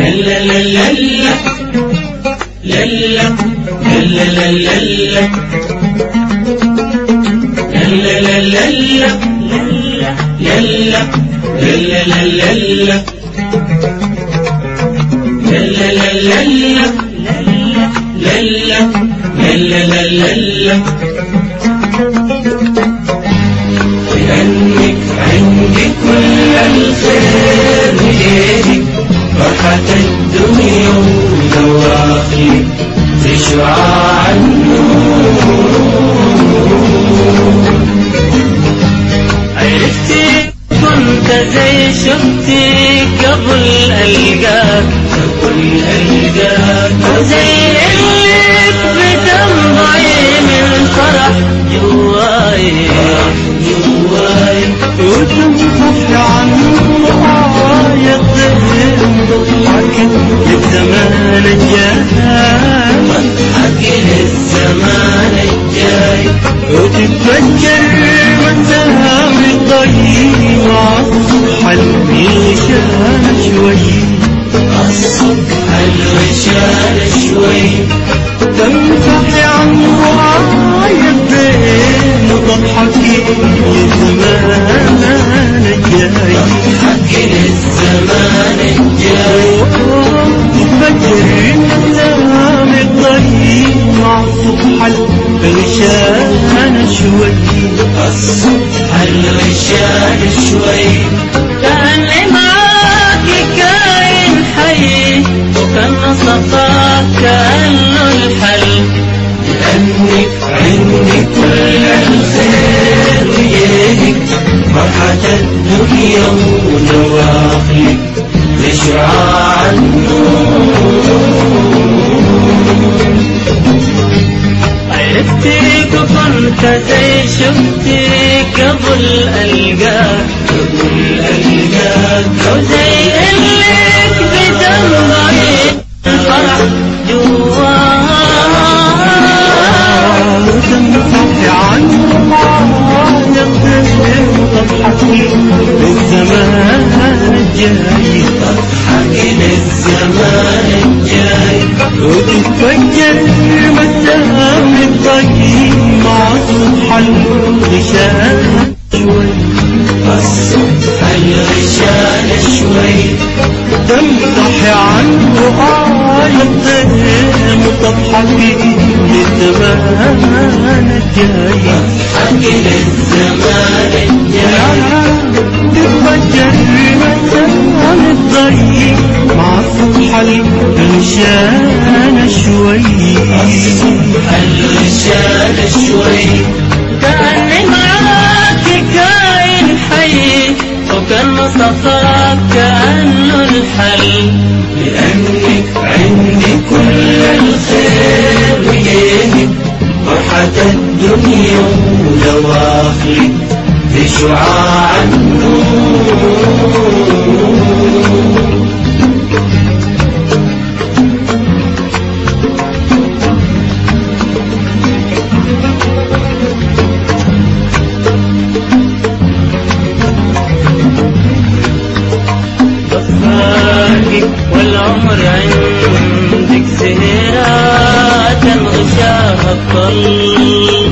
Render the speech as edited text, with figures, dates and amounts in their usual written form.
لا لا لا لا لا لا لا لا لا لا لا لا لا لأنك عندي كل الخير بيدك فرحة الدنيا ودواخلك بشعاع النور. عرفتي كنت زي شفتي قبل ألقاك وزي اللي بتنبعي من فرح جواي وتنفح عنه يطير ضحك للزمان الجاي وتتفجر مسام الضي مع الصبح الوشان شوي تنفحي عنه يطير وتضحكي للزمان الجاي تتفجر مسام الضي مع الصبح الوشان شوي كأني معاكي كائن حي وكان صفاك كأنه الحل. لأنك عندي كل الخير ويدك فرحة الدنيا ودواخلك بشعاع النور. عرفتك وكنت زي شفتي قبل ألقاك وزي اللي بدمعي الفرح جواك وتنفحي عنه وتضحكي للزمان الجاي وتتفجر مسام الضي مع الصبح الغشان شوي تمسحي عنه يطير وتضحكي للزمان الجاي تتفجر مسام الضي مع الصبح الغشان شوي كأني معاك كائن حي وكان صفاك كأنه الحل. لأنك عندي كل الخير ويدك فرحة الدنيا ودواخلك بشعاع النور. والعمر عندك سهرات غشاها الطل